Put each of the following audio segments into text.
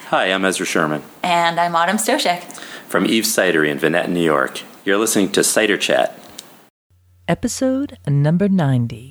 Hi, I'm Ezra Sherman. And I'm Autumn Stoshek. From Eve's Cidery in Vinette, New York. You're listening to Cider Chat. Episode number 90.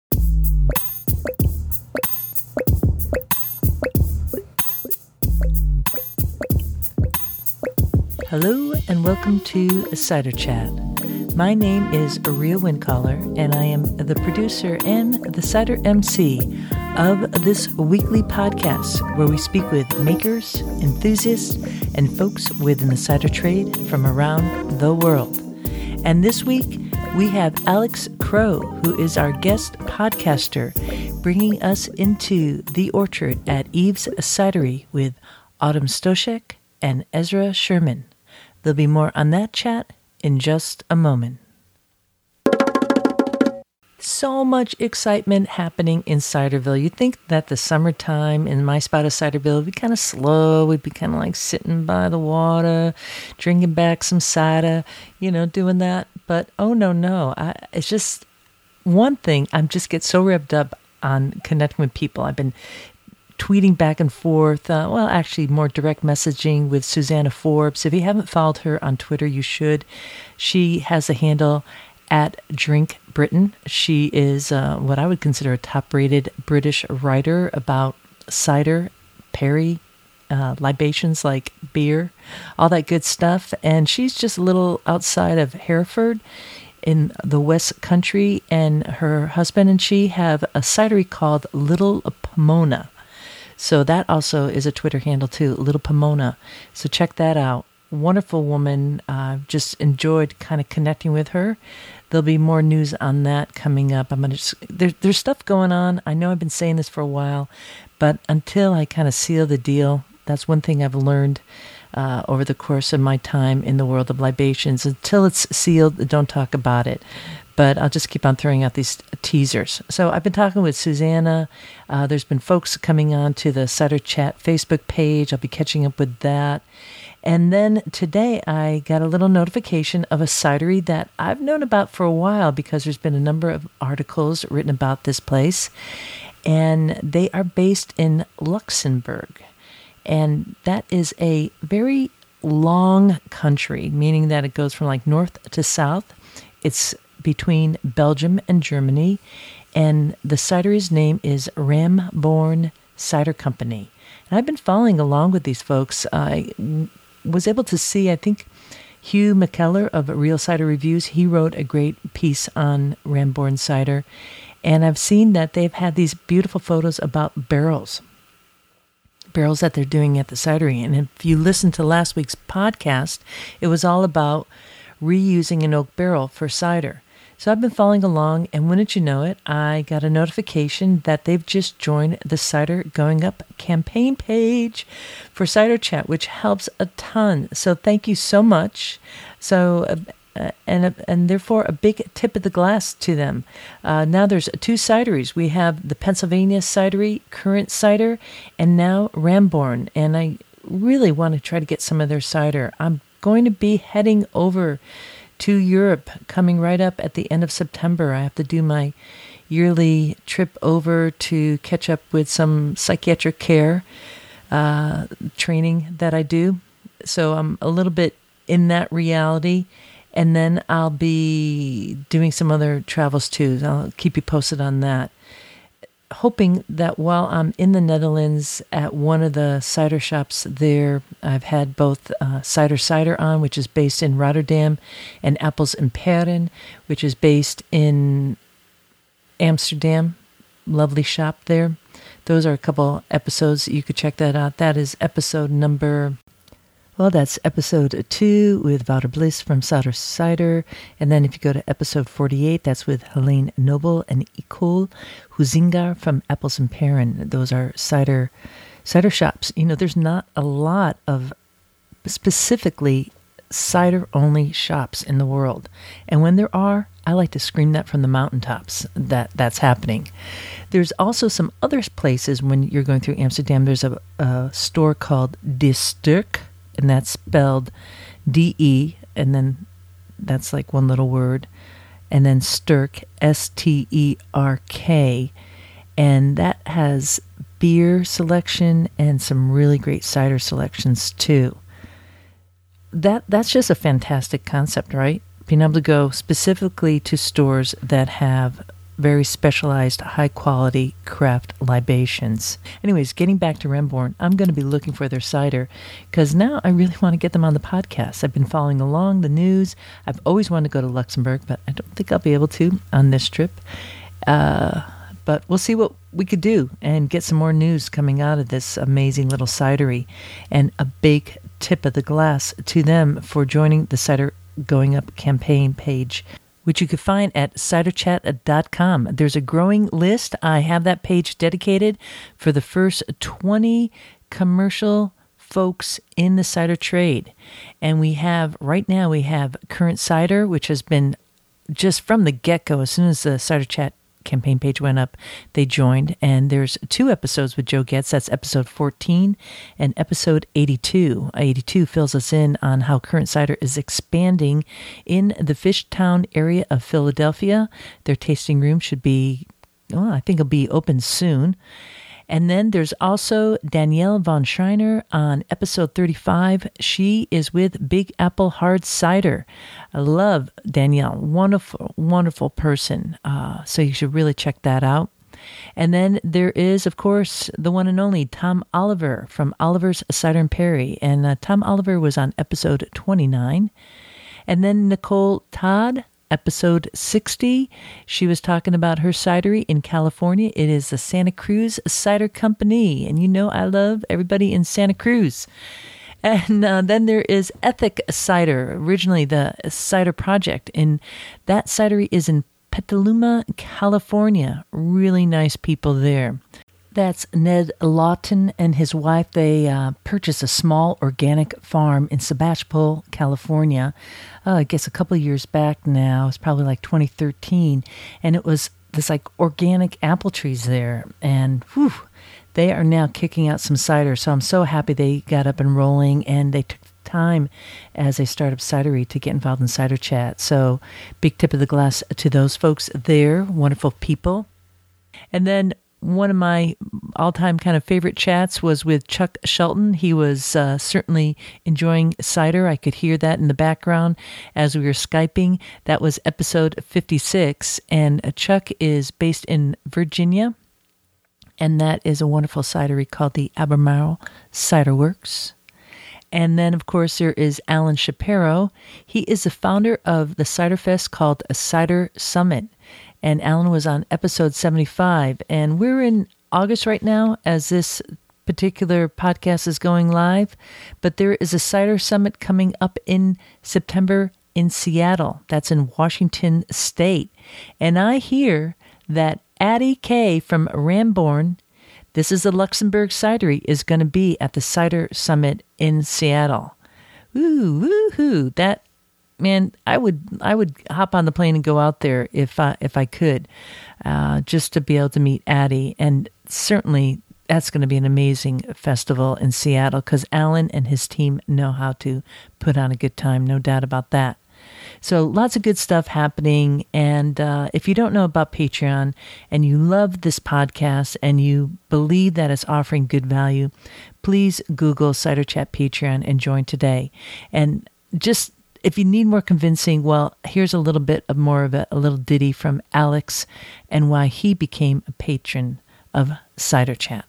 Hello and welcome to Cider Chat. My name is Aria Windcaller, and I am the producer and the cider MC of this weekly podcast where we speak with makers, enthusiasts, and folks within the cider trade from around the world. And this week, we have Alex Crow, who is our guest podcaster, bringing us into the orchard at Eve's Cidery with Autumn Stoshek and Ezra Sherman. There'll be more on that chat in just a moment. So much excitement happening in Ciderville. You'd think that the summertime in my spot of Ciderville would be kind of slow. We'd be kind of like sitting by the water, drinking back some cider, doing that. But no. It's just one thing. I just get so revved up on connecting with people. I've been tweeting back and forth, actually more direct messaging with Susanna Forbes. If you haven't followed her on Twitter, you should. She has a handle at Drink Britain. She is what I would consider a top-rated British writer about cider, perry, libations like beer, all that good stuff. And she's just a little outside of Hereford in the West Country, and her husband and she have a cidery called Little Pomona. So that also is a Twitter handle too, Little Pomona. So check that out. Wonderful woman. Just enjoyed kind of connecting with her. There'll be more news on that coming up. There's stuff going on. I know I've been saying this for a while, but until I kind of seal the deal, that's one thing I've learned over the course of my time in the world of libations. Until it's sealed, don't talk about it. But I'll just keep on throwing out these teasers. So I've been talking with Susanna. There's been folks coming on to the Cider Chat Facebook page. I'll be catching up with that. And then today I got a little notification of a cidery that I've known about for a while because there's been a number of articles written about this place. And they are based in Luxembourg. And that is a very long country, meaning that it goes from like north to south. It's between Belgium and Germany, and the cidery's name is Ramborn Cider Company. And I've been following along with these folks. I was able to see, I think, Hugh McKellar of Real Cider Reviews. He wrote a great piece on Ramborn cider, and I've seen that they've had these beautiful photos about barrels that they're doing at the cidery. And if you listen to last week's podcast, it was all about reusing an oak barrel for cider. So I've been following along, and wouldn't you know it, I got a notification that they've just joined the Cider Going Up campaign page for Cider Chat, which helps a ton. So thank you so much. So and therefore a big tip of the glass to them. Now there's two cideries. We have the Pennsylvania Cidery, Current Cider, and now Ramborn. And I really want to try to get some of their cider. I'm going to be heading over to Europe coming right up at the end of September. I have to do my yearly trip over to catch up with some psychiatric care training that I do. So I'm a little bit in that reality. And then I'll be doing some other travels too. I'll keep you posted on that. Hoping that while I'm in the Netherlands at one of the cider shops there, I've had both Cider on, which is based in Rotterdam, and Appels en Peren, which is based in Amsterdam. Lovely shop there. Those are a couple episodes. You could check that out. That is episode number... that's episode 2 with Wouter Bliss from Souter Cider. And then if you go to episode 48, that's with Helene Noble and Nicole Huizinga from Appels en Peren. Those are cider shops. There's not a lot of specifically cider-only shops in the world. And when there are, I like to scream that from the mountaintops that's happening. There's also some other places when you're going through Amsterdam. There's a store called De Sterk, and that's spelled D-E, and then that's like one little word, and then Sterk, S-T-E-R-K, and that has beer selection and some really great cider selections too. That's just a fantastic concept, right? Being able to go specifically to stores that have very specialized, high-quality craft libations. Anyways, getting back to Remborn, I'm going to be looking for their cider because now I really want to get them on the podcast. I've been following along the news. I've always wanted to go to Luxembourg, but I don't think I'll be able to on this trip. But we'll see what we could do and get some more news coming out of this amazing little cidery. And a big tip of the glass to them for joining the Cider Going Up campaign page, which you can find at ciderchat.com. There's a growing list. I have that page dedicated for the first 20 commercial folks in the cider trade. And right now we have Current Cider, which has been just from the get-go, as soon as the Cider Chat campaign page went up, they joined, and there's 2 episodes with Joe Getz. That's episode 14 and episode 82. 82 fills us in on how Current Cider is expanding in the Fishtown area of Philadelphia. Their tasting room should be, I think it'll be open soon. And then there's also Danielle von Schreiner on episode 35. She is with Big Apple Hard Cider. I love Danielle. Wonderful, wonderful person. So you should really check that out. And then there is, of course, the one and only Tom Oliver from Oliver's Cider and Perry. And Tom Oliver was on episode 29. And then Nicole Todd, episode 60, she was talking about her cidery in California. It is the Santa Cruz Cider Company. And you know I love everybody in Santa Cruz. And then there is Ethic Cider, originally the Cider Project. And that cidery is in Petaluma, California. Really nice people there. That's Ned Lawton and his wife. They purchased a small organic farm in Sebastopol, California. I guess a couple of years back now. It's probably like 2013. And it was this like organic apple trees there. And whew, they are now kicking out some cider. So I'm so happy they got up and rolling, and they took time as a startup cidery to get involved in Cider Chat. So big tip of the glass to those folks there. Wonderful people. And then one of my all-time kind of favorite chats was with Chuck Shelton. He was certainly enjoying cider. I could hear that in the background as we were Skyping. That was episode 56, and Chuck is based in Virginia, and that is a wonderful cidery called the Albemarle Cider Works. And then, of course, there is Alan Shapiro. He is the founder of the cider fest called a Cider Summit. And Alan was on episode 75. And we're in August right now as this particular podcast is going live. But there is a Cider Summit coming up in September in Seattle. That's in Washington State. And I hear that Addie K from Remborn, this is the Luxembourg Cidery, is going to be at the Cider Summit in Seattle. Ooh, woohoo! That, man, I would hop on the plane and go out there if I could, just to be able to meet Addie. And certainly that's going to be an amazing festival in Seattle because Alan and his team know how to put on a good time, no doubt about that. So lots of good stuff happening. And if you don't know about Patreon and you love this podcast and you believe that it's offering good value, please Google Cider Chat Patreon and join today. And just if you need more convincing, well, here's a little bit of more of a little ditty from Alex and why he became a patron of Cider Chat.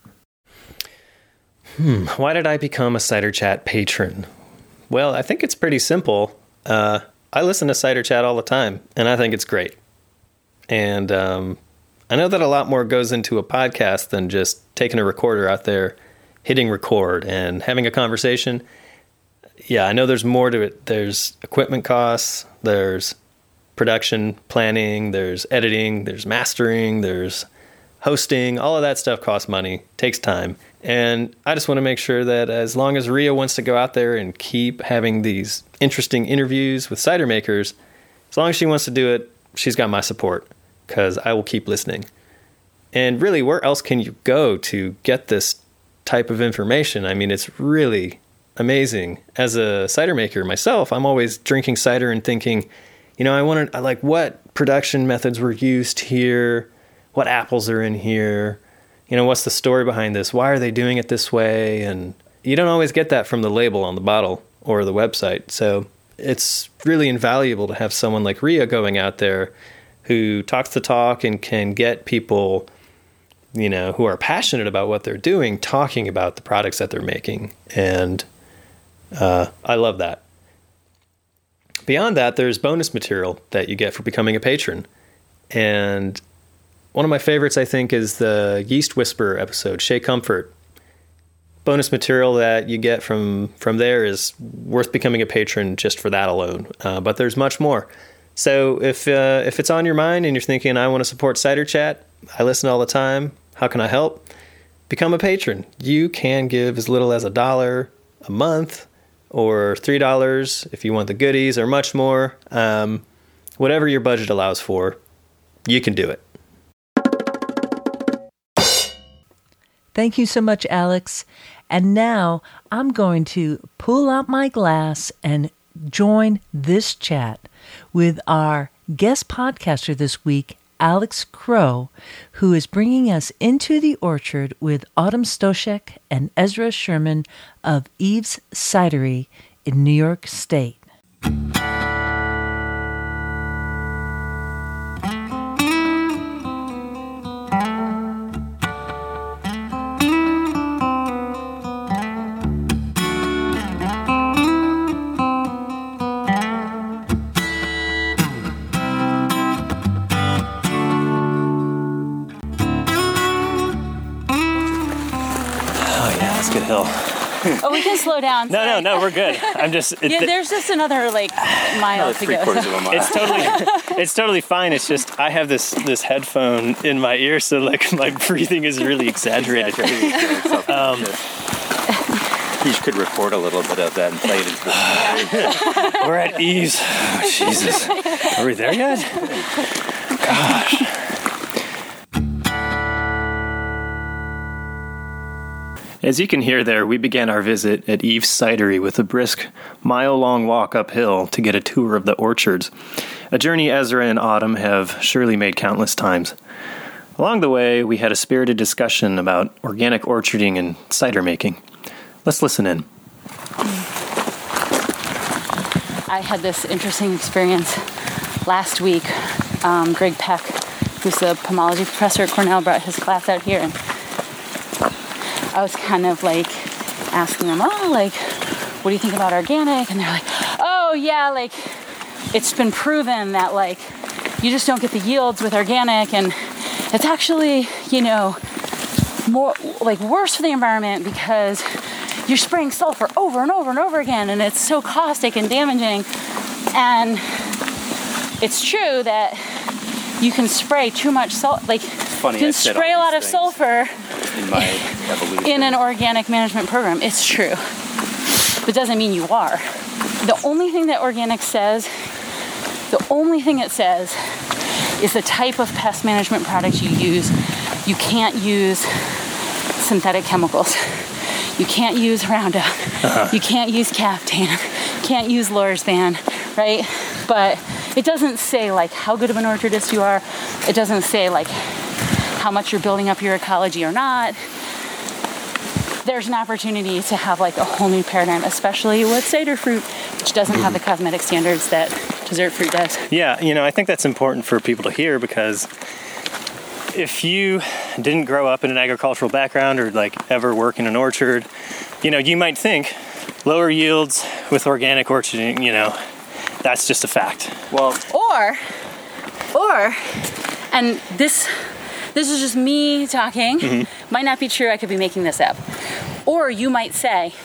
Why did I become a Cider Chat patron? Well, I think it's pretty simple. I listen to Cider Chat all the time, and I think it's great. And I know that a lot more goes into a podcast than just taking a recorder out there, hitting record, and having a conversation. Yeah, I know there's more to it. There's equipment costs, there's production planning, there's editing, there's mastering, there's hosting. All of that stuff costs money, takes time. And I just want to make sure that as long as Ria wants to go out there and keep having these interesting interviews with cider makers, as long as she wants to do it, she's got my support because I will keep listening. And really, where else can you go to get this type of information? I mean, it's really amazing. As a cider maker myself, I'm always drinking cider and thinking, you know, I like what production methods were used here, what apples are in here, what's the story behind this? Why are they doing it this way? And you don't always get that from the label on the bottle or the website. So it's really invaluable to have someone like Ria going out there who talks the talk and can get people, who are passionate about what they're doing, talking about the products that they're making. And I love that. Beyond that, there's bonus material that you get for becoming a patron. And one of my favorites, I think, is the Yeast Whisperer episode, Shea Comfort. Bonus material that you get from there is worth becoming a patron just for that alone. But there's much more. So if it's on your mind and you're thinking, I want to support Cider Chat, I listen all the time, how can I help? Become a patron. You can give as little as $1 a month or $3 if you want the goodies or much more. Whatever your budget allows for, you can do it. Thank you so much, Alex. And now I'm going to pull out my glass and join this chat with our guest podcaster this week, Alex Crow, who is bringing us into the orchard with Autumn Stoshek and Ezra Sherman of Eve's Cidery in New York State. Hill. Oh, we can slow down. No, we're good. I'm just... there's just another, mile to go. 3/4 of a mile. It's totally fine. It's just, I have this headphone in my ear, so, my breathing is really exaggerated. You could record a little bit of that and play it into the... We're at Eve's. Oh, Jesus. Are we there yet? Gosh. As you can hear there, we began our visit at Eve's Cidery with a brisk, mile-long walk uphill to get a tour of the orchards, a journey Ezra and Autumn have surely made countless times. Along the way, we had a spirited discussion about organic orcharding and cider making. Let's listen in. I had this interesting experience last week. Greg Peck, who's the pomology professor at Cornell, brought his class out here, and I was kind of asking them, what do you think about organic? And they're like, oh yeah, it's been proven that you just don't get the yields with organic, and it's actually, more worse for the environment because you're spraying sulfur over and over and over again, and it's so caustic and damaging. And it's true that you can spray too much you can spray a lot of sulfur in my evolution. In an organic management program. It's true. But it doesn't mean you are. The only thing that organic says, is the type of pest management products you use. You can't use synthetic chemicals. You can't use Roundup. You can't use Caftan. Can't use Lorsban, right? But it doesn't say how good of an orchardist you are. It doesn't say how much you're building up your ecology or not. There's an opportunity to have a whole new paradigm, especially with cider fruit, which doesn't have the cosmetic standards that dessert fruit does. Yeah, I think that's important for people to hear, because if you didn't grow up in an agricultural background or ever work in an orchard, you might think lower yields with organic orcharding, that's just a fact. Well, or, and this is just me talking, might not be true, I could be making this up. Or you might say,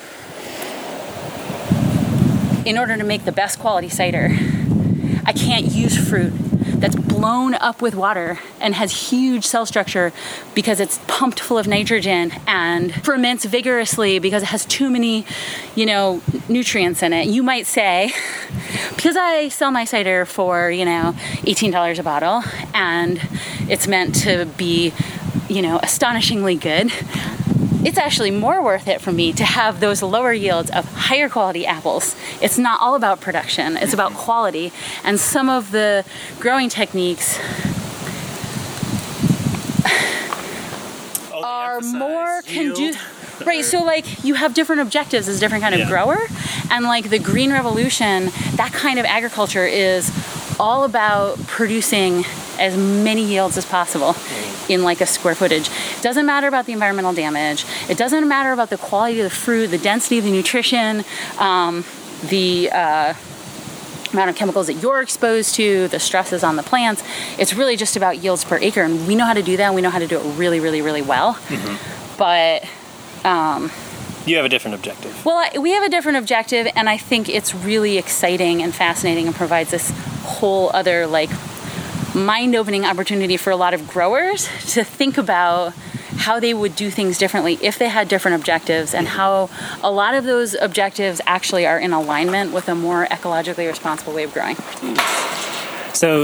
in order to make the best quality cider, I can't use fruit that's blown up with water and has huge cell structure because it's pumped full of nitrogen and ferments vigorously because it has too many, nutrients in it. You might say, because I sell my cider for, $18 a bottle and it's meant to be, astonishingly good, it's actually more worth it for me to have those lower yields of higher quality apples. It's not all about production, it's about quality. And some of the growing techniques are more right, so like you have different objectives as a different kind of grower, and like the Green Revolution, that kind of agriculture is all about producing as many yields as possible in like a square footage. It doesn't matter about the environmental damage. It doesn't matter about the quality of the fruit, the density of the nutrition, the amount of chemicals that you're exposed to, the stresses on the plants. It's really just about yields per acre, and we know how to do that, and we know how to do it really, really, really well. But you have a different objective. Well, we have a different objective, and I think it's really exciting and fascinating and provides this whole other like mind-opening opportunity for a lot of growers to think about how they would do things differently if they had different objectives, and how a lot of those objectives actually are in alignment with a more ecologically responsible way of growing. So,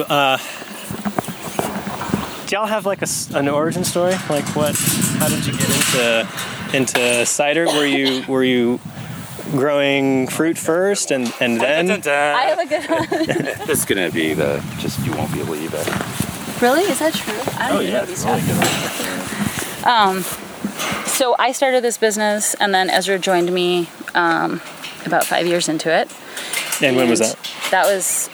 do y'all have like an origin story? Like how did you get into cider? Were you growing fruit first and then? I have a good one. This is gonna be you won't believe it. Really? Is that true? I don't know these stuff. So I started this business, and then Ezra joined me about 5 years into it. And when was that? That was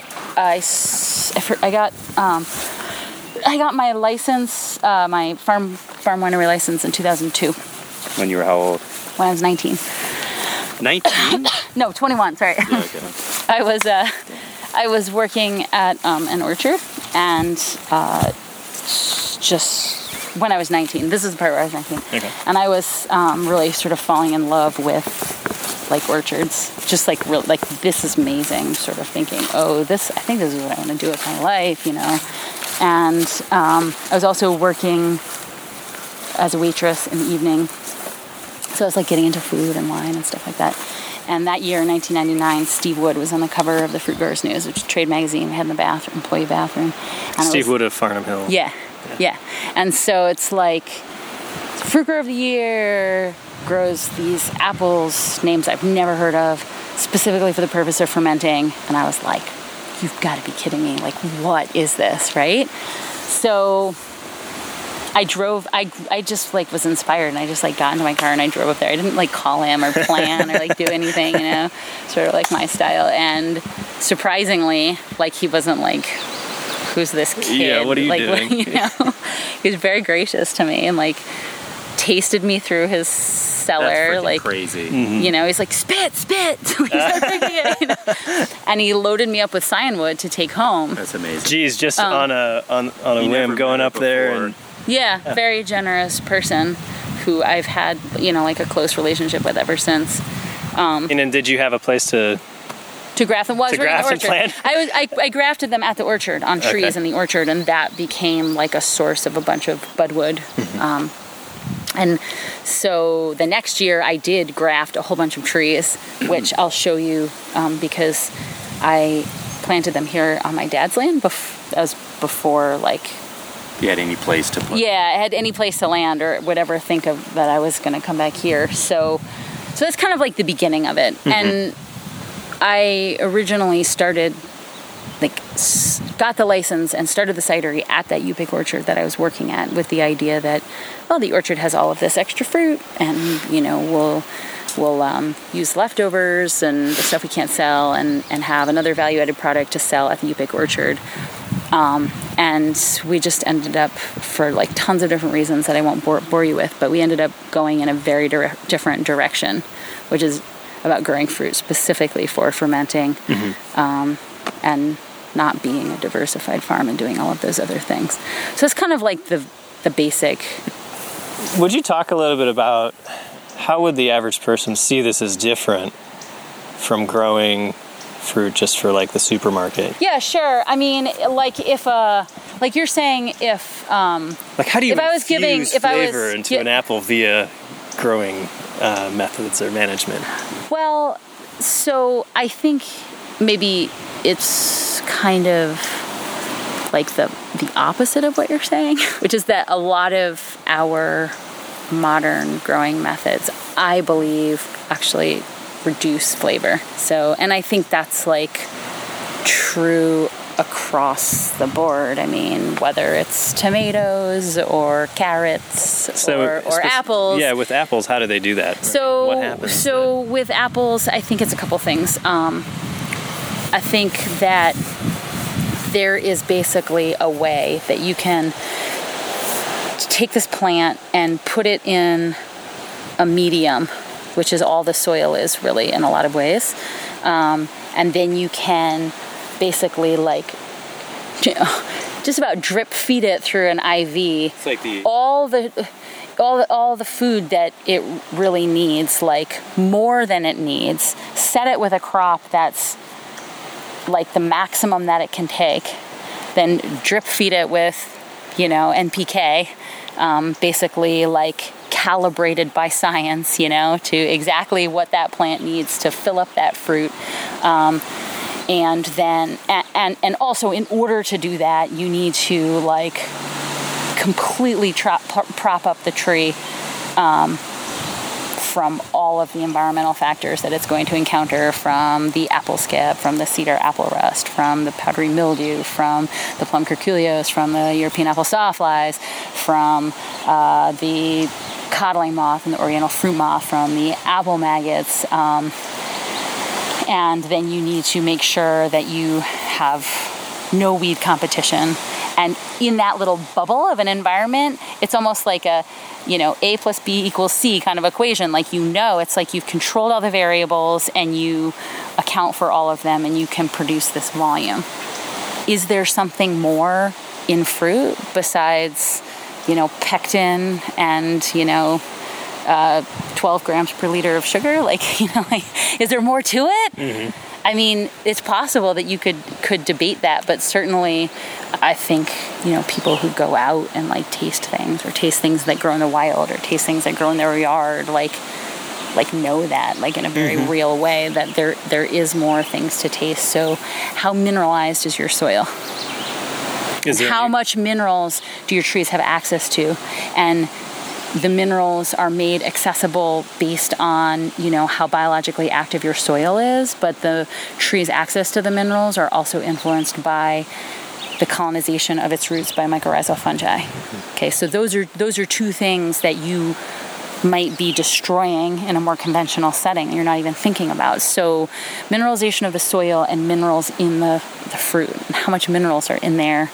I got my license, my farm winery license in 2002. When you were how old? When I was 19. 19? No, 21. Sorry. Yeah, okay. I was working at an orchard, and just when I was 19. This is the part where I was 19. Okay. And I was really sort of falling in love with like orchards, just like real, like this is amazing. Sort of thinking, I think this is what I want to do with my life, you know. And I was also working as a waitress in the evening. So I was like getting into food and wine and stuff like that. And that year, in 1999, Steve Wood was on the cover of the Fruit Growers News, which is a trade magazine. We had in the employee bathroom. And Steve Wood of Farnham Hill. Yeah. And so it's like Fruit Grower of the Year, grows these apples, names I've never heard of, specifically for the purpose of fermenting. And I was like, you've got to be kidding me. Like, what is this, right? So I just like was inspired, and I just like got into my car and I drove up there. I didn't like call him or plan or like do anything, you know, sort of like my style. And surprisingly, like he wasn't like, who's this kid? Yeah, what are you like, doing? You know, he was very gracious to me and like tasted me through his cellar. That's like crazy. You know, he's like, spit. So he started drinking it, you know? And he loaded me up with cyanwood to take home. That's amazing. Geez, just on a whim going up there and. Yeah, very generous person who I've had, you know, like a close relationship with ever since. And then did you have a place to graft them? Well, I was graft in and the orchard. plant? I grafted them at the orchard, on trees in the orchard, and that became like a source of a bunch of budwood. And so the next year I did graft a whole bunch of trees, which I'll show you because I planted them here on my dad's land. That was before like... You had any place to put? Yeah, I had any place to land or whatever. Think of that I was going to come back here. So that's kind of like the beginning of it. And I originally started, like, got the license and started the cidery at that U-Pick orchard that I was working at, with the idea that, well, the orchard has all of this extra fruit, and you know we'll use leftovers and the stuff we can't sell, and have another value-added product to sell at the U-Pick orchard. And we just ended up, for like tons of different reasons that I won't bore you with, but we ended up going in a very different direction, which is about growing fruit specifically for fermenting, and not being a diversified farm and doing all of those other things. So it's kind of like the basic. Would you talk a little bit about how would the average person see this as different from growing fruit just for like the supermarket? Yeah, sure. I mean, like if like you're saying, if like how do you infuse flavor into an apple via growing methods or management? Well, so I think maybe it's kind of like the opposite of what you're saying, which is that a lot of our modern growing methods, I believe, actually reduce flavor. So, and I think that's like true across the board. I mean, whether it's tomatoes or carrots or apples. Yeah, with apples, how do they do that? So, what happens? So with apples, I think it's a couple things. I think that there is basically a way that you can take this plant and put it in a medium, which is all the soil is really in a lot of ways. And then you can basically like just about drip feed it through an IV. It's like all the food that it really needs, like more than it needs. Set it with a crop that's like the maximum that it can take. Then drip feed it with, NPK, basically like calibrated by science, to exactly what that plant needs to fill up that fruit. And then, and also in order to do that, you need to like completely prop up the tree from all of the environmental factors that it's going to encounter, from the apple scab, from the cedar apple rust, from the powdery mildew, from the plum curculios, from the European apple sawflies, from the codling moth and the oriental fruit moth, from the apple maggots. And then you need to make sure that you have no weed competition. And in that little bubble of an environment, it's almost like a, A plus B equals C kind of equation. Like, it's like you've controlled all the variables and you account for all of them and you can produce this volume. Is there something more in fruit besides, pectin and, 12 grams per liter of sugar? Is there more to it? Mm-hmm. I mean, it's possible that you could debate that, but certainly I think, people who go out and taste things, or taste things that grow in the wild, or taste things that grow in their yard, know that, in a very mm-hmm. real way, that there is more things to taste. So how mineralized is your soil? How much minerals do your trees have access to? And the minerals are made accessible based on, how biologically active your soil is, but the tree's access to the minerals are also influenced by the colonization of its roots by mycorrhizal fungi. Okay, so those are two things that you might be destroying in a more conventional setting you're not even thinking about. So mineralization of the soil and minerals in the fruit, and how much minerals are in there.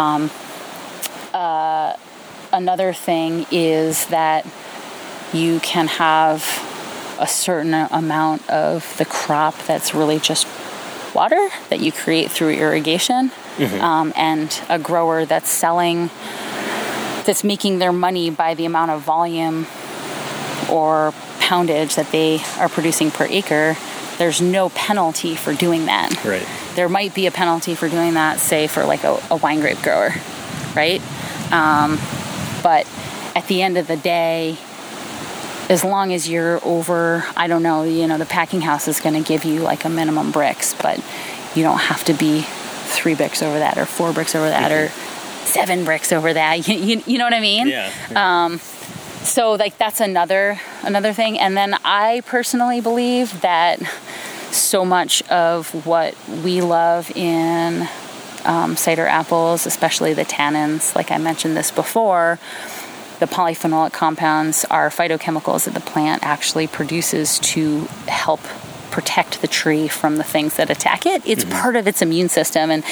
Another thing is that you can have a certain amount of the crop that's really just water that you create through irrigation. Mm-hmm. And a grower that's making their money by the amount of volume or poundage that they are producing per acre, there's no penalty for doing that. Right. There might be a penalty for doing that, say, for a wine grape grower, right? But at the end of the day, as long as you're over, I don't know, the packing house is going to give you a minimum bricks, but you don't have to be 3 bricks over that, or 4 bricks over that, or 7 bricks over that. You know what I mean? Yeah. So that's another thing. And then I personally believe that so much of what we love in cider apples, especially the tannins, like I mentioned this before, the polyphenolic compounds are phytochemicals that the plant actually produces to help protect the tree from the things that attack it. It's mm-hmm. part of its immune system. And,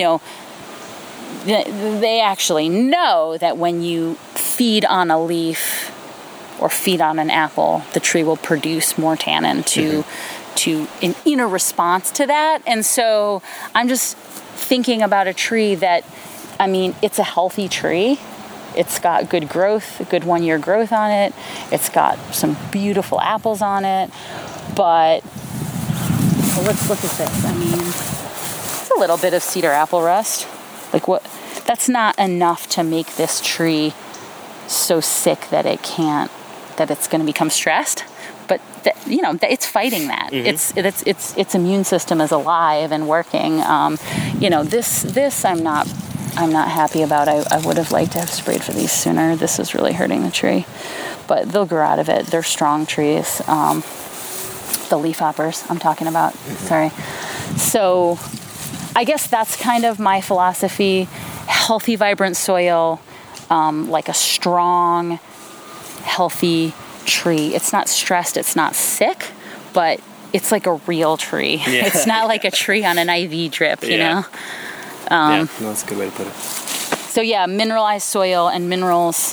they actually know that when you feed on a leaf or feed on an apple, the tree will produce more tannin in a response to that. And so I'm just thinking about a tree that, it's a healthy tree. It's got good growth, a good 1-year growth on it. It's got some beautiful apples on it. But let's look at this. It's a little bit of cedar apple rust. That's not enough to make this tree so sick that it's going to become stressed. But it's fighting that. Mm-hmm. Its immune system is alive and working. This I'm not happy about. I would have liked to have sprayed for these sooner. This is really hurting the tree, but they'll grow out of it. They're strong trees. The leafhoppers I'm talking about. Mm-hmm. Sorry. So I guess that's kind of my philosophy. Healthy, vibrant soil, like a strong, healthy tree. It's not stressed, it's not sick, but it's like a real tree. Yeah. It's not like a tree on an IV drip, you know? Yeah, that's a good way to put it. So yeah, mineralized soil and minerals,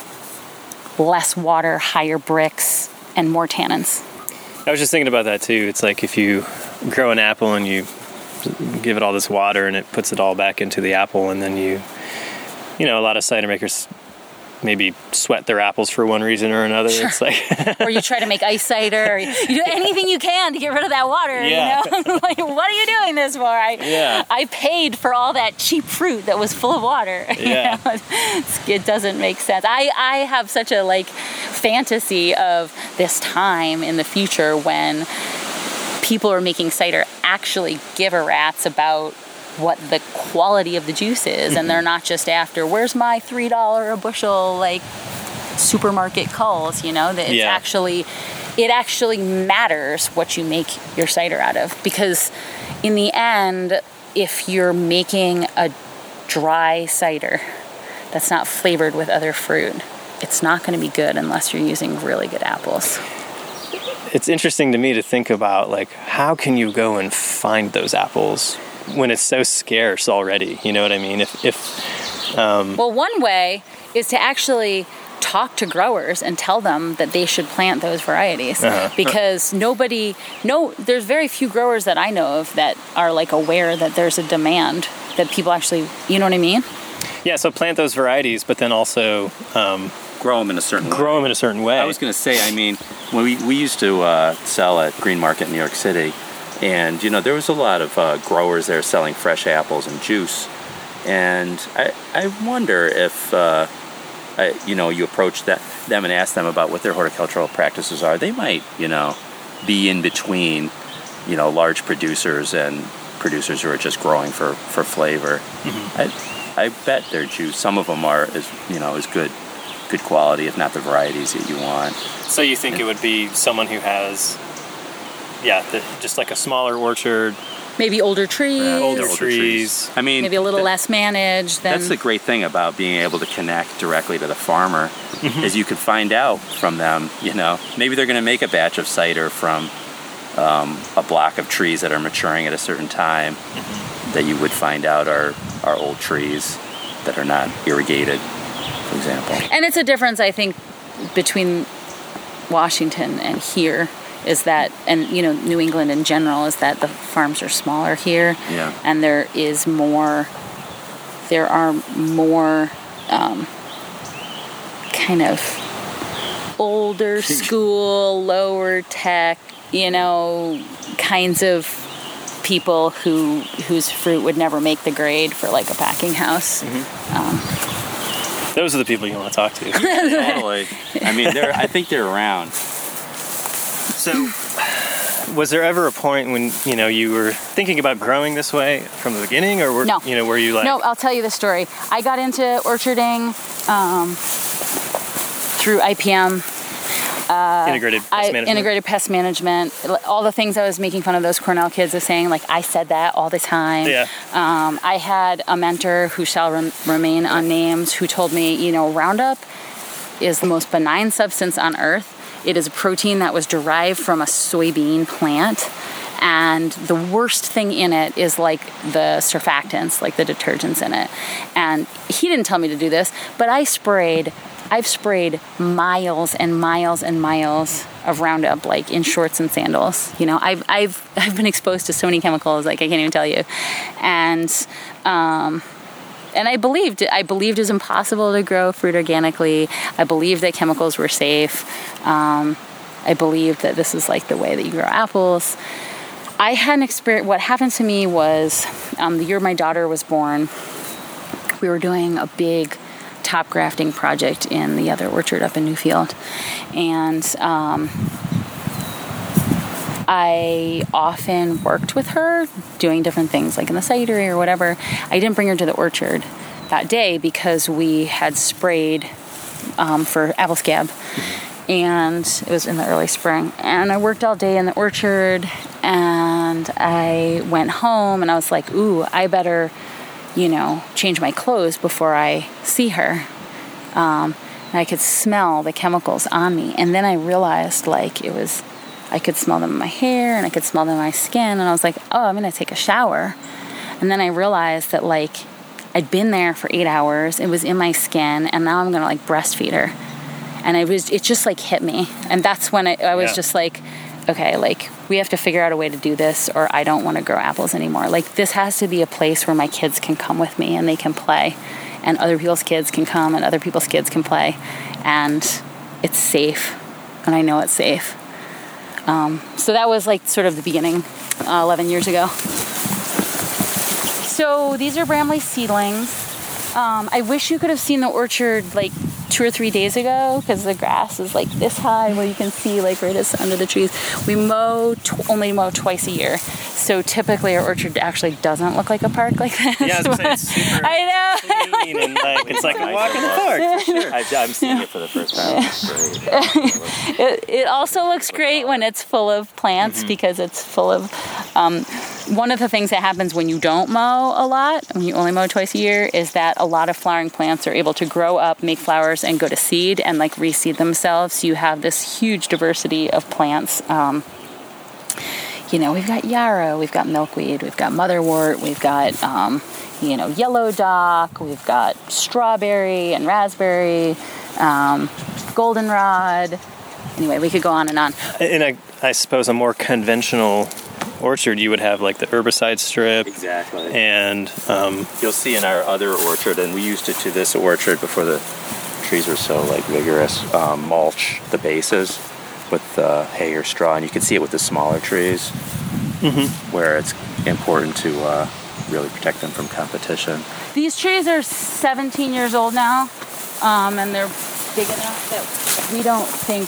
less water, higher bricks, and more tannins. I was just thinking about that too. It's like if you grow an apple and you give it all this water and it puts it all back into the apple, and then you know, a lot of cider makers maybe sweat their apples for one reason or another. It's like or you try to make ice cider, or you do anything you can to get rid of that water. Yeah. You know, like, what are you doing this for? I paid for all that cheap fruit that was full of water. Yeah. You know, it doesn't make sense. I have such a like fantasy of this time in the future when people are making cider actually give a rat's about what the quality of the juice is, and they're not just after where's my $3 a bushel like supermarket culls, you know, that it's it actually matters what you make your cider out of, because in the end, if you're making a dry cider that's not flavored with other fruit, it's not going to be good unless you're using really good apples. It's interesting to me to think about, like, how can you go and find those apples when it's so scarce already? You know what I mean? Well, one way is to actually talk to growers and tell them that they should plant those varieties, because there's very few growers that I know of that are like aware that there's a demand that people actually, you know what I mean? Yeah, so plant those varieties, but then also grow them in a certain way. I was going to say, I mean, when we used to sell at Green Market in New York City, and, you know, there was a lot of growers there selling fresh apples and juice. And I wonder if, you approach them and ask them about what their horticultural practices are. They might, you know, be in between, you know, large producers and producers who are just growing for flavor. Mm-hmm. I bet their juice, some of them are, is good quality, if not the varieties that you want. So you think it would be someone who has... just like a smaller orchard. Maybe older trees. Older trees. I mean, maybe a little less managed. That's the great thing about being able to connect directly to the farmer, is you can find out from them, you know, maybe they're going to make a batch of cider from a block of trees that are maturing at a certain time that you would find out are old trees that are not irrigated, for example. And it's a difference, I think, between Washington and here. Is that, and you know, New England in general, is that the farms are smaller here, and there are more kind of older school, lower tech, you know, kinds of people whose fruit would never make the grade for like a packing house. Those are the people you want to talk to. Totally. I mean, I think they're around. So, was there ever a point when, you know, you were thinking about growing this way from the beginning, or were you like... No, I'll tell you the story. I got into orcharding through IPM. Integrated pest management. All the things I was making fun of those Cornell kids of saying, like, I said that all the time. Yeah. I had a mentor who shall remain unnamed who told me, you know, Roundup is the most benign substance on earth. It is a protein that was derived from a soybean plant, and the worst thing in it is like the surfactants, like the detergents in it. And he didn't tell me to do this, but I've sprayed miles and miles and miles of Roundup, like in shorts and sandals. You know, I've been exposed to so many chemicals, like I can't even tell you. And I believed it was impossible to grow fruit organically. I believed that chemicals were safe. I believed that this is like the way that you grow apples. I had an experience. What happened to me was the year my daughter was born, we were doing a big top grafting project in the other orchard up in Newfield. And I often worked with her doing different things, like in the cidery or whatever. I didn't bring her to the orchard that day because we had sprayed for apple scab, and it was in the early spring. And I worked all day in the orchard, and And I went home and I was like, ooh, I better, change my clothes before I see her. And I could smell the chemicals on me. And then I realized I could smell them in my hair and I could smell them in my skin. And I was like, oh, I'm going to take a shower. And then I realized that I'd been there for 8 hours. It was in my skin. And now I'm going to breastfeed her. And it just hit me. And that's when I was just like, okay, we have to figure out a way to do this or I don't want to grow apples anymore. This has to be a place where my kids can come with me and they can play. And other people's kids can come and other people's kids can play. And it's safe. And I know it's safe. So that was sort of the beginning 11 years ago. So these are Bramley seedlings. I wish you could have seen the orchard 2 or 3 days ago because the grass is this high where you can see where it is under the trees. We only mow twice a year. So typically our orchard actually doesn't look like a park like this. Yeah, I was gonna say, it's super I know. clean and it's like a walk in the park for sure. I'm seeing it for the first time. It's great. It also looks great when it's full of plants because it's full of... one of the things that happens when you don't mow a lot, when you only mow twice a year, is that a lot of flowering plants are able to grow up, make flowers, and go to seed and reseed themselves. So you have this huge diversity of plants. We've got yarrow, we've got milkweed, we've got motherwort, we've got, yellow dock, we've got strawberry and raspberry, goldenrod. Anyway, we could go on and on. In I suppose a more conventional orchard, you would have the herbicide strip. Exactly. And you'll see in our other orchard, and we used it to this orchard before the trees were so vigorous, mulch the bases with hay or straw, and you can see it with the smaller trees, where it's important to really protect them from competition. These trees are 17 years old now, and they're big enough that we don't think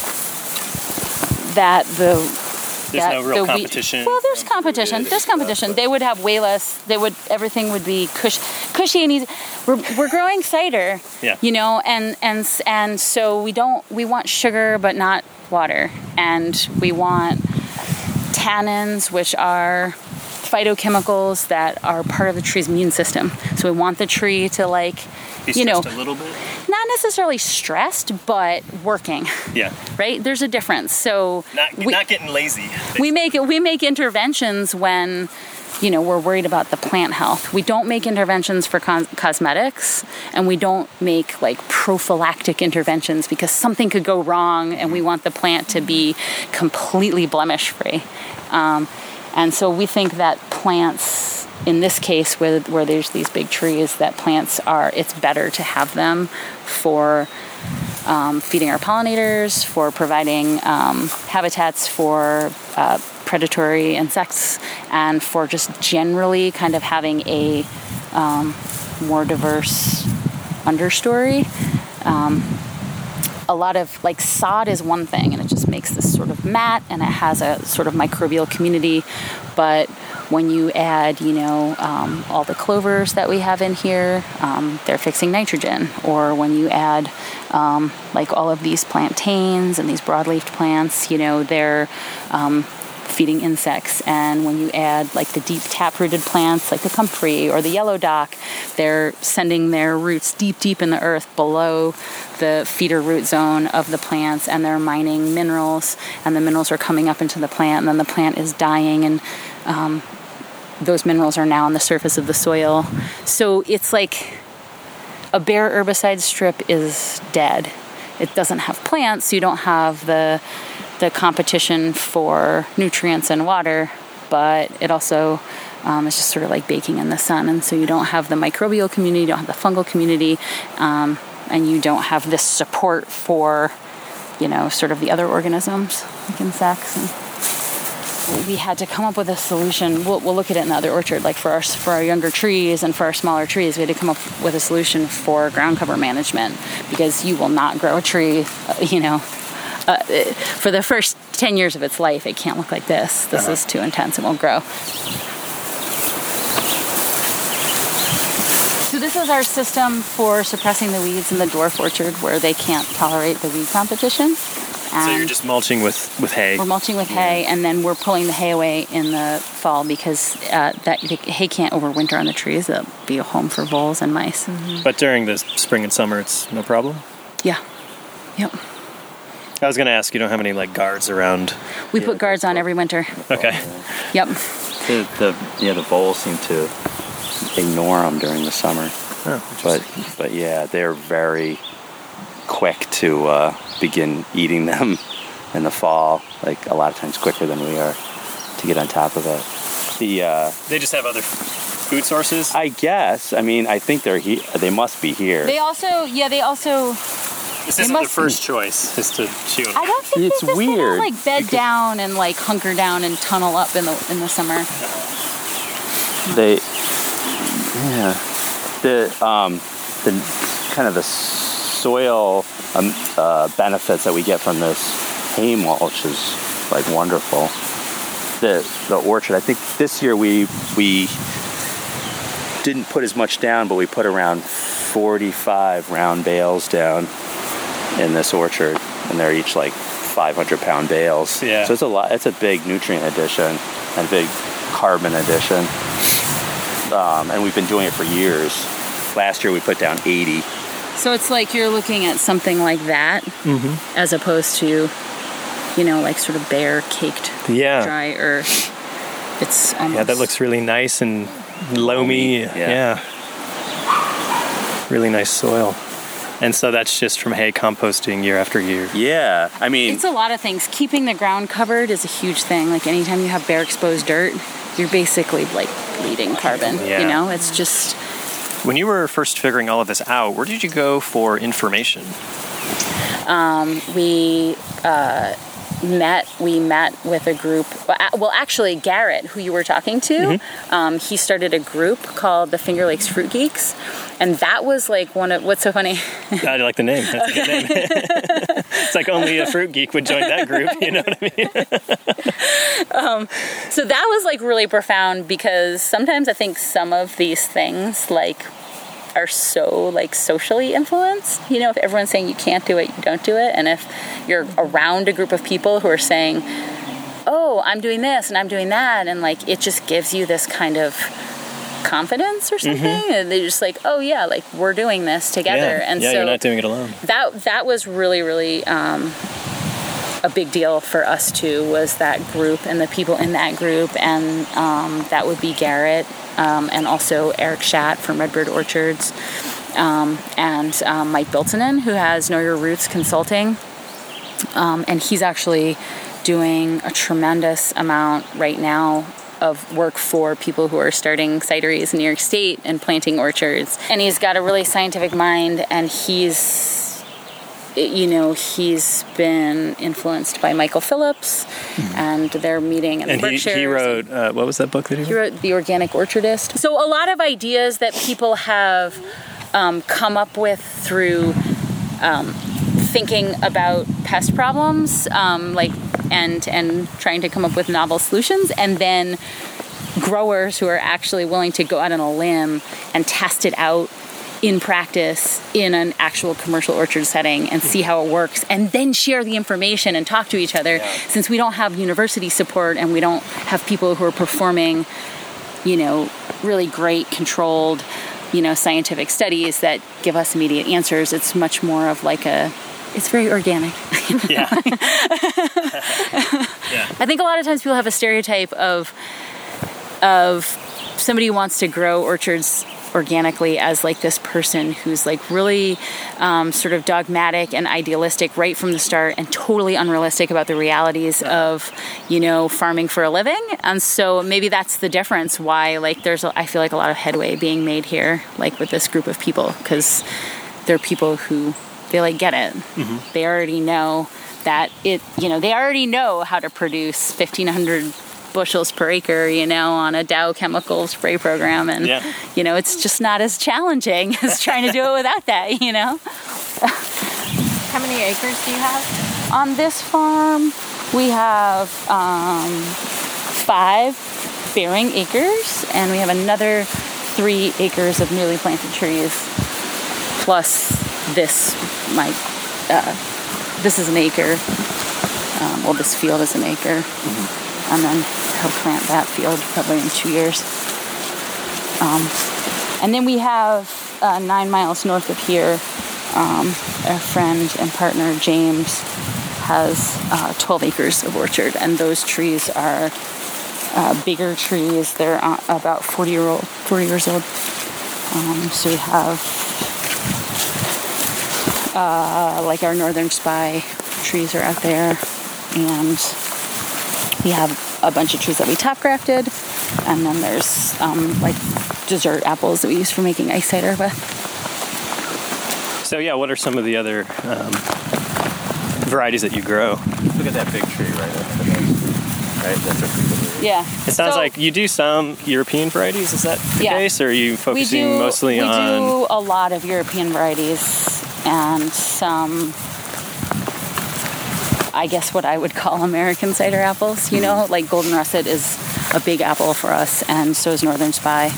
that there's no real competition. Well, there's competition. There's competition. They would have way less. Everything would be cushy and easy. We're growing cider. Yeah. And so we want sugar but not water, and we want tannins, which are phytochemicals that are part of the tree's immune system. So we want the tree to be stressed a little bit. Not necessarily stressed, but working. Yeah. Right? There's a difference. So not getting lazy. We make interventions when we're worried about the plant health. We don't make interventions for cosmetics, and we don't make prophylactic interventions because something could go wrong and we want the plant to be completely blemish free. And so we think that plants, in this case where there's these big trees, that it's better to have them for feeding our pollinators, for providing habitats for predatory insects, and for just generally kind of having a more diverse understory. A lot of sod is one thing, and it just makes this sort of mat, and it has a sort of microbial community. But when you add, all the clovers that we have in here, they're fixing nitrogen. Or when you add, all of these plantains and these broadleafed plants, they're feeding insects. And when you add the deep tap-rooted plants like the comfrey or the yellow dock, they're sending their roots deep in the earth below the feeder root zone of the plants, and they're mining minerals, and the minerals are coming up into the plant, and then the plant is dying, and those minerals are now on the surface of the soil. So it's a bare herbicide strip is dead. It doesn't have plants, so you don't have the competition for nutrients and water, but it also is just sort of baking in the sun, and so you don't have the microbial community, you don't have the fungal community, and you don't have this support for, sort of the other organisms like insects. And we had to come up with a solution. We'll look at it in the other orchard, for our younger trees and for our smaller trees. We had to come up with a solution for ground cover management, because you will not grow a tree, for the first 10 years of its life, it can't look like this. This is too intense. It won't grow. So this is our system for suppressing the weeds in the dwarf orchard where they can't tolerate the weed competition. And so you're just mulching with hay? We're mulching with hay, and then we're pulling the hay away in the fall because the hay can't overwinter on the trees. It'll be a home for voles and mice. Mm-hmm. But during the spring and summer, it's no problem? Yeah. Yep. I was going to ask, you don't have any guards around? We put guards on every winter. Okay. Yep. The voles seem to ignore them during the summer. Oh, but yeah, they're very quick to begin eating them in the fall. A lot of times quicker than we are to get on top of it. They just have other food sources? I guess. I mean, I think they're here. They must be here. They also. This isn't their first choice, is to chew them. I don't think it's weird. Gonna, bed down and hunker down and tunnel up in the summer. The kind of the soil benefits that we get from this hay mulch is wonderful. The orchard, I think this year we didn't put as much down, but we put around 45 round bales down in this orchard, and they're each 500-pound bales. Yeah. So it's a lot. It's a big nutrient addition and a big carbon addition. And we've been doing it for years. Last year we put down 80. So it's you're looking at something like that, as opposed to, sort of bare caked dry earth. It's almost... Yeah, that looks really nice and loamy. Yeah. Really nice soil. And so that's just from hay composting year after year. Yeah, I mean... It's a lot of things. Keeping the ground covered is a huge thing. Anytime you have bare exposed dirt, you're basically, bleeding carbon. Yeah. It's just... When you were first figuring all of this out, where did you go for information? We met with a group. Well, actually, Garrett, who you were talking to, he started a group called the Finger Lakes Fruit Geeks, and that was one of. What's so funny? I like the name. That's a good name. It's only a fruit geek would join that group. You know what I mean? So that was really profound, because sometimes I think some of these things are so socially influenced. If everyone's saying you can't do it, you don't do it. And if you're around a group of people who are saying, oh, I'm doing this and I'm doing that, and it just gives you this kind of confidence or something, and they're just oh yeah, we're doing this together. And so you're not doing it alone. That was really, really a big deal for us too, was that group and the people in that group, and that would be Garrett, and also Eric Schatt from Redbird Orchards, and Mike Biltonen, who has Know Your Roots Consulting, and he's actually doing a tremendous amount right now of work for people who are starting cideries in New York State and planting orchards. And he's got a really scientific mind, and he's been influenced by Michael Phillips and their meeting in the Berkshires. He wrote, what was that book that he wrote? He wrote The Organic Orchardist. So a lot of ideas that people have come up with through thinking about pest problems, and trying to come up with novel solutions, and then growers who are actually willing to go out on a limb and test it out in practice in an actual commercial orchard setting and see how it works, and then share the information and talk to each other. Yeah. Since we don't have university support and we don't have people who are performing, really great controlled, scientific studies that give us immediate answers, it's much more of it's very organic. Yeah. I think a lot of times people have a stereotype of somebody who wants to grow orchards organically as this person who's really sort of dogmatic and idealistic right from the start, and totally unrealistic about the realities of farming for a living. And so maybe that's the difference why there's I feel a lot of headway being made here with this group of people, because they're people who they get it. They already know that they already know how to produce 1,500 bushels per acre, on a Dow chemical spray program. And, it's just not as challenging as trying to do it without that, How many acres do you have? On this farm, we have 5 bearing acres, and we have another 3 acres of newly planted trees, plus this is an acre. This field is an acre. And then he'll plant that field probably in 2 years. And then we have 9 miles north of here, our friend and partner James has 12 acres of orchard, and those trees are bigger trees. They're about 40 years old. So we have like our northern spy trees are out there, and we have a bunch of trees that we top grafted, and then there's like dessert apples that we use for making ice cider with. So yeah, what are some of the other varieties that you grow? Look at that big tree right over there. Right, that's a Yeah. It sounds like you do some European varieties. Is that the case, or are you focusing mostly on? We do a lot of European varieties and some, I guess, what I would call American cider apples. You know, like Golden Russet is a big apple for us, and so is Northern Spy.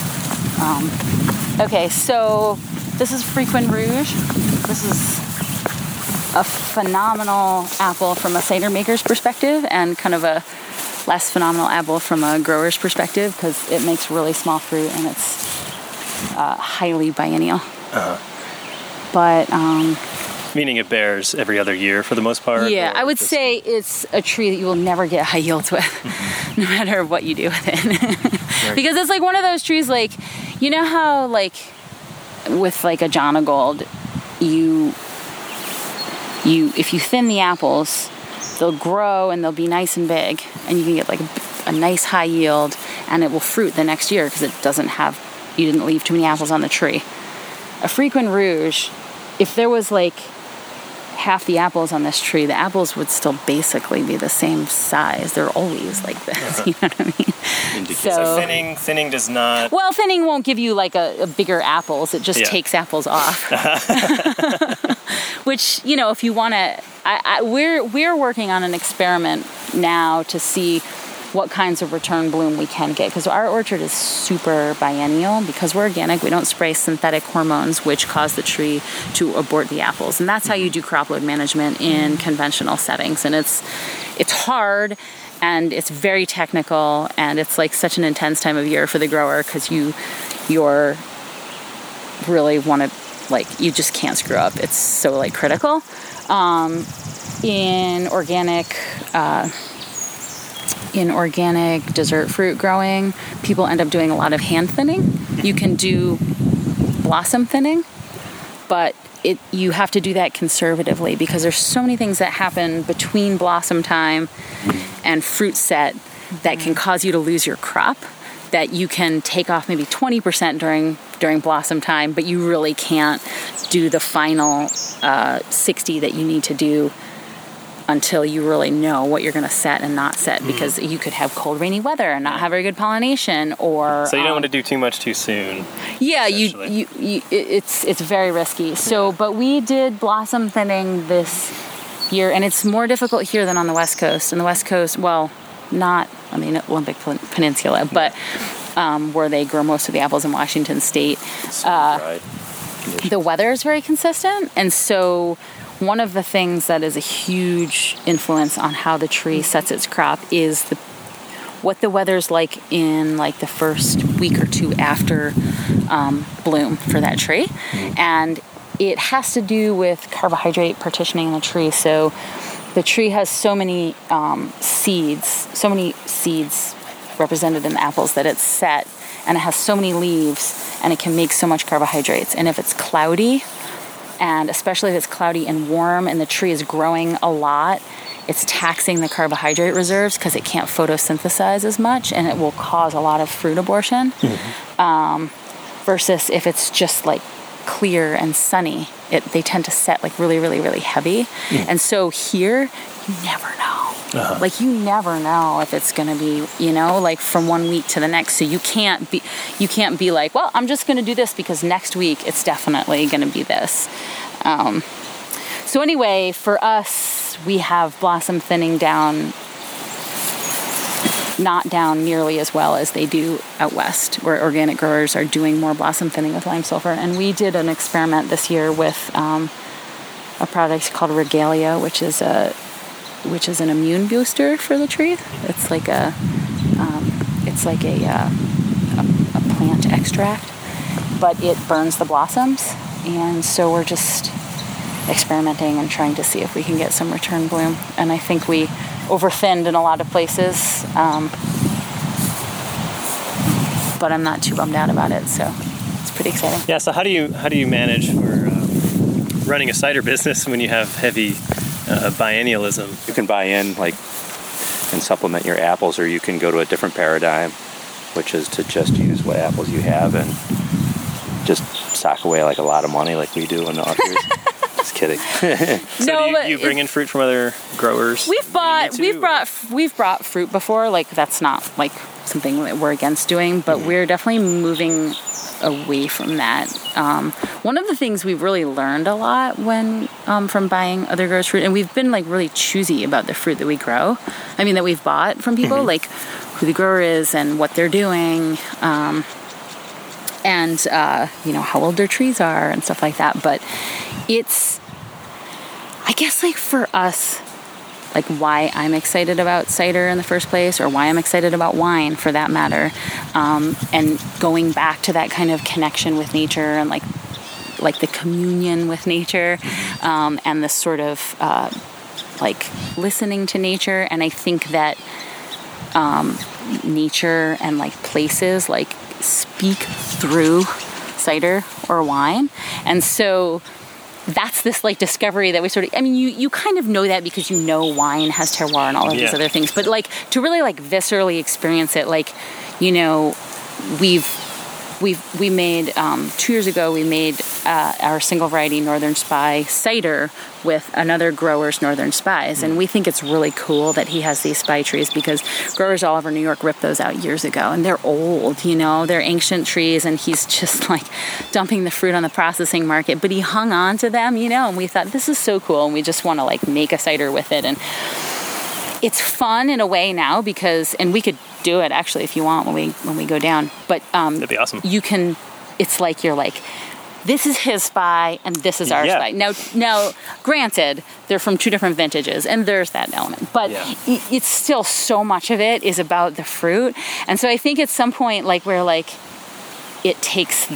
Okay, so this is Frequin Rouge. This is a phenomenal apple from a cider maker's perspective, and kind of a less phenomenal apple from a grower's perspective, because it makes really small fruit and it's highly biennial. But meaning it bears every other year for the most part? Yeah, I would say it's a tree that you will never get high yields with, no matter what you do with it. Because it's like one of those trees, like, you know how, like, with like a Jonagold, if you thin the apples, they'll grow and they'll be nice and big, and you can get like a nice high yield, and it will fruit the next year because you didn't leave too many apples on the tree. A Frequin Rouge, if there was like half the apples on this tree, the apples would still basically be the same size. They're always like this, you know what I mean? So thinning does not... Well, thinning won't give you like a bigger apples. It just takes apples off. Which, you know, if you want to... We're working on an experiment now to see what kinds of return bloom we can get, because our orchard is super biennial. Because we're organic, we don't spray synthetic hormones which cause the tree to abort the apples, and that's how you do crop load management in conventional settings. And it's hard, and it's very technical, and it's like such an intense time of year for the grower, because you're really want to, like, you just can't screw up. It's so like critical. In organic dessert fruit growing, people end up doing a lot of hand thinning. You can do blossom thinning, but you have to do that conservatively, because there's so many things that happen between blossom time and fruit set that can cause you to lose your crop, that you can take off maybe 20% during blossom time, but you really can't do the final 60 that you need to do until you really know what you're going to set and not set, because you could have cold, rainy weather and not have very good pollination, or so you don't want to do too much too soon. Yeah, it's very risky. So, but we did blossom thinning this year, and it's more difficult here than on the West Coast. On the West Coast, well, not, I mean, Olympic Peninsula, but where they grow most of the apples in Washington State, the weather is very consistent, and so one of the things that is a huge influence on how the tree sets its crop is what the weather's like in like the first week or two after bloom for that tree. And it has to do with carbohydrate partitioning in the tree. So the tree has so many seeds represented in the apples that it's set, and it has so many leaves, and it can make so much carbohydrates. And if it's cloudy, and especially if it's cloudy and warm and the tree is growing a lot, it's taxing the carbohydrate reserves because it can't photosynthesize as much, and it will cause a lot of fruit abortion. Versus if it's just like clear and sunny, they tend to set like really, really, really heavy. And so here, you never know. Like, you never know if it's going to be, you know, like from one week to the next. So you can't be like, well, I'm just going to do this because next week it's definitely going to be this. So anyway, for us, we have blossom thinning not down nearly as well as they do out west, where organic growers are doing more blossom thinning with lime sulfur. And we did an experiment this year with a product called Regalia, which is a which is an immune booster for the tree. It's like a plant extract, but it burns the blossoms, and so we're just experimenting and trying to see if we can get some return bloom. And I think we overthinned in a lot of places, but I'm not too bummed out about it, so it's pretty exciting. Yeah, so how do you manage for running a cider business when you have heavy biennialism? You can buy in and supplement your apples, or you can go to a different paradigm, which is to just use what apples you have and just sock away like a lot of money like we do in the off years. Just kidding. So do you bring in fruit from other growers? We've brought fruit before. Like, that's not like something that we're against doing, but we're definitely moving away from that. One of the things we've really learned a lot from buying other growers' fruit, and we've been like really choosy about the fruit that we grow. I mean, that we've bought from people, like who the grower is and what they're doing, and how old their trees are and stuff like that. But it's, I guess, like for us, like why I'm excited about cider in the first place, or why I'm excited about wine for that matter, and going back to that kind of connection with nature and like the communion with nature, and this sort of like listening to nature. And I think that nature and like places like speak through cider or wine, and so that's this like discovery that we sort of, I mean, you kind of know that because you know wine has terroir and all of these other things, but like to really like viscerally experience it, like, we made 2 years ago, we made our single variety Northern Spy cider with another grower's Northern Spies. And we think it's really cool that he has these spy trees, because growers all over New York ripped those out years ago, and they're old, they're ancient trees, and he's just like dumping the fruit on the processing market, but he hung on to them, and we thought this is so cool, and we just want to like make a cider with it. And it's fun in a way now and we could do it actually if you want when we go down, but that'd be awesome. It's like you're like, this is his spy and this is our spy. Now, granted, they're from two different vintages, and there's that element, but it's still so much of it is about the fruit. And so I think at some point, like, we're like, it takes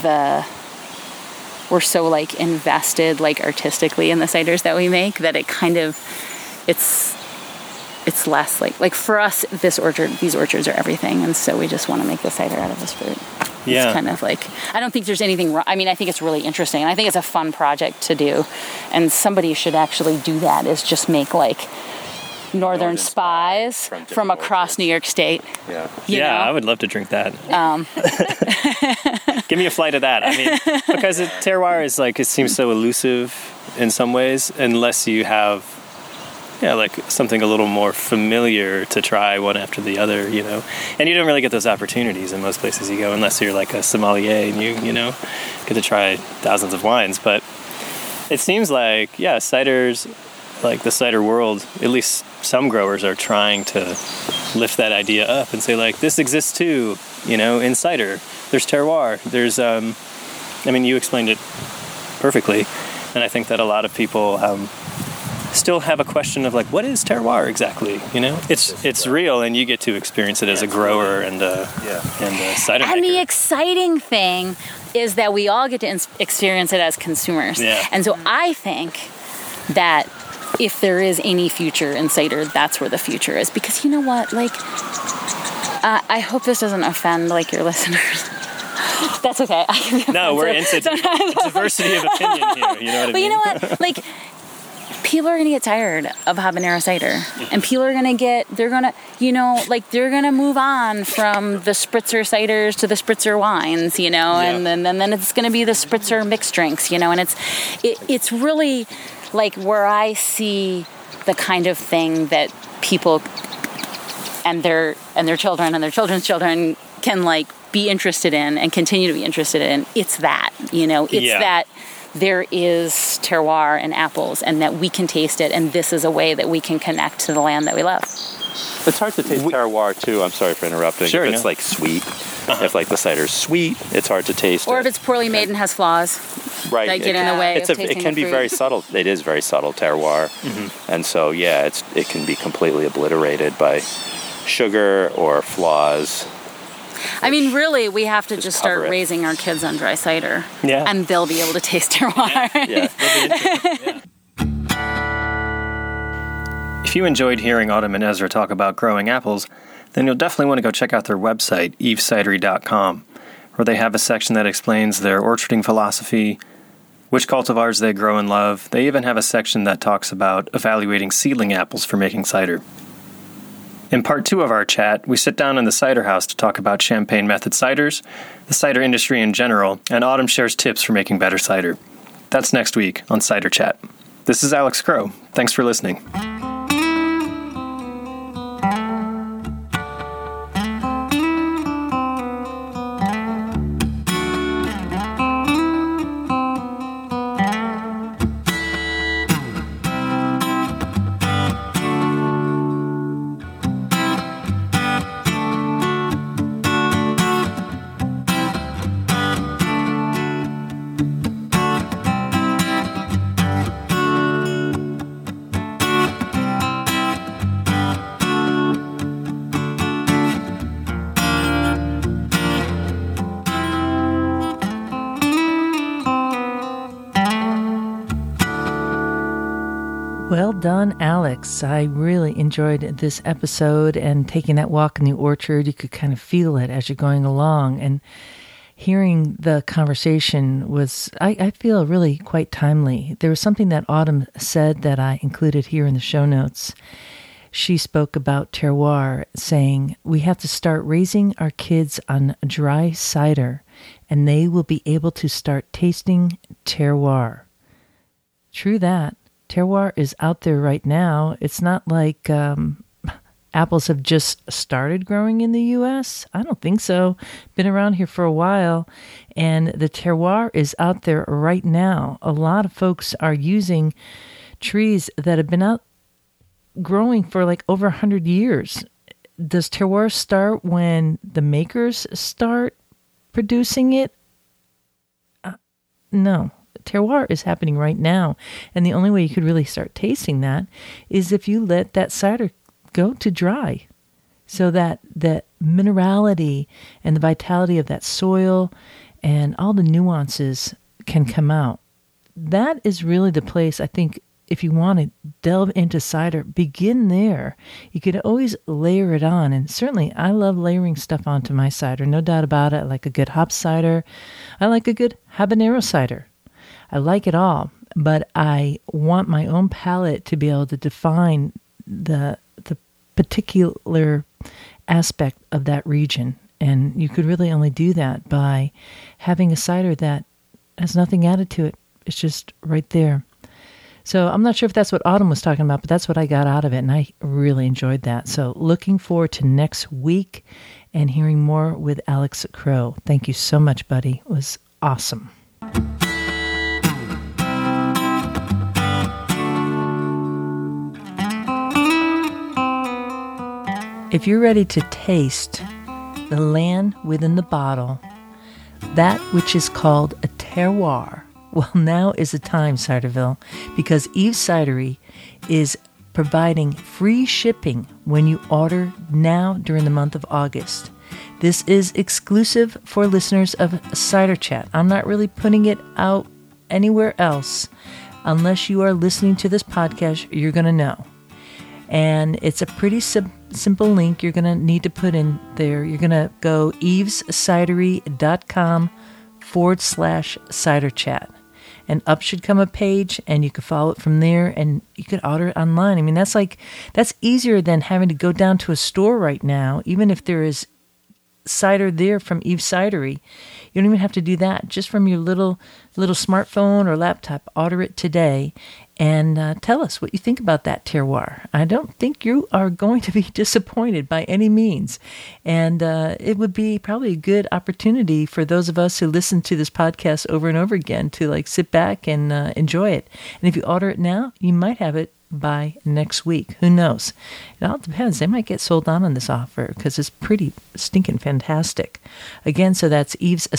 we're so like invested like artistically in the ciders that we make that it kind of, it's less like for us, these orchards are everything, and so we just want to make the cider out of this fruit. Yeah. It's kind of like, I don't think there's anything wrong. I mean, I think it's really interesting, and I think it's a fun project to do, and somebody should actually do that, is just make like Northern Spies from across New York State. Yeah, I would love to drink that. Give me a flight of that. I mean, because terroir is like, it seems so elusive in some ways, unless you have like something a little more familiar to try one after the other, and you don't really get those opportunities in most places you go, unless you're like a sommelier and you get to try thousands of wines. But it seems like, ciders, like the cider world, at least some growers are trying to lift that idea up and say like, this exists too, in cider. There's terroir. There's, you explained it perfectly. And I think that a lot of people, still have a question of like, what is terroir exactly? It's real, and you get to experience it as a grower and a cider maker. And the exciting thing is that we all get to experience it as consumers. Yeah. And so I think that if there is any future in cider, that's where the future is. Because you know what? Like, I hope this doesn't offend like your listeners. That's okay. No, we're into diversity of opinion here. You know what I mean? But you know what? Like, people are going to get tired of habanero cider, and people are going to they're going to move on from the spritzer ciders to the spritzer wines, and then it's going to be the spritzer mixed drinks, and it's really like where I see the kind of thing that people and their children and their children's children can like be interested in and continue to be interested in. It's that, that there is terroir and apples, and that we can taste it, and this is a way that we can connect to the land that we love. It's hard to taste terroir too. I'm sorry for interrupting. Sure, it's like sweet. If like the cider's sweet, it's hard to taste. Or if it's poorly made and has flaws. Right. That get in the way of tasting it can be very subtle. It is very subtle terroir. And so, it can be completely obliterated by sugar or flaws. I mean, really, we have to just start raising our kids on dry cider. Yeah. And they'll be able to taste terroir. Yeah. If you enjoyed hearing Autumn and Ezra talk about growing apples, then you'll definitely want to go check out their website, evecidery.com, where they have a section that explains their orcharding philosophy, which cultivars they grow and love. They even have a section that talks about evaluating seedling apples for making cider. In part 2 of our chat, we sit down in the cider house to talk about Champagne method ciders, the cider industry in general, and Autumn shares tips for making better cider. That's next week on Cider Chat. This is Alex Crow. Thanks for listening. Well done, Alex. I really enjoyed this episode and taking that walk in the orchard. You could kind of feel it as you're going along. And hearing the conversation was, I feel, really quite timely. There was something that Autumn said that I included here in the show notes. She spoke about terroir, saying, we have to start raising our kids on dry cider, and they will be able to start tasting terroir. True that. Terroir is out there right now. It's not like apples have just started growing in the U.S. I don't think so. Been around here for a while, and the terroir is out there right now. A lot of folks are using trees that have been out growing for like over 100 years. Does terroir start when the makers start producing it? No. Terroir is happening right now, and the only way you could really start tasting that is if you let that cider go to dry, so that the minerality and the vitality of that soil and all the nuances can come out. That is really the place, I think, if you want to delve into cider, begin there. You could always layer it on, and certainly I love layering stuff onto my cider, no doubt about it. I like a good hop cider. I like a good habanero cider. I like it all, but I want my own palate to be able to define the particular aspect of that region. And you could really only do that by having a cider that has nothing added to it. It's just right there. So I'm not sure if that's what Autumn was talking about, but that's what I got out of it, and I really enjoyed that. So looking forward to next week and hearing more with Alex Crow. Thank you so much, buddy. It was awesome. If you're ready to taste the land within the bottle, that which is called a terroir, well, now is the time, Ciderville, because Eve's Cidery is providing free shipping when you order now during the month of August. This is exclusive for listeners of Cider Chat. I'm not really putting it out anywhere else. Unless you are listening to this podcast, you're going to know. And it's a pretty simple link you're going to need to put in there. You're going to go evescidery.com/cider chat. And up should come a page, and you can follow it from there, and you could order it online. I mean, that's easier than having to go down to a store right now, even if there is cider there from Eve's Cidery. You don't even have to do that. Just from your little smartphone or laptop, order it today, and tell us what you think about that terroir. I don't think you are going to be disappointed by any means. And it would be probably a good opportunity for those of us who listen to this podcast over and over again to sit back and enjoy it. And if you order it now, you might have it by next week. Who knows? It all depends. They might get sold on this offer because it's pretty stinking fantastic. Again, so that's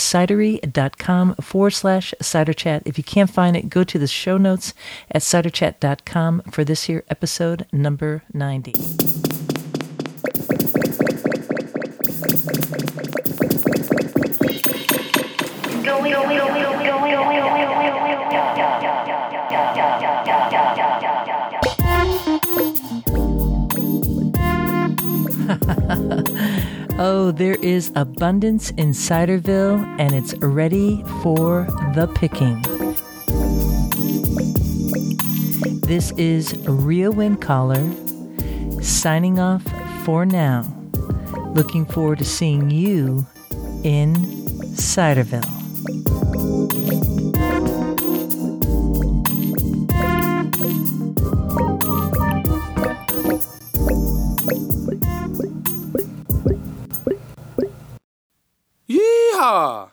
evescidery.com/ciderchat. If you can't find it, go to the show notes at ciderchat.com for this here episode number 90. Oh, there is abundance in Ciderville, and it's ready for the picking. This is Ria Windcaller signing off for now. Looking forward to seeing you in Ciderville. Yeehaw!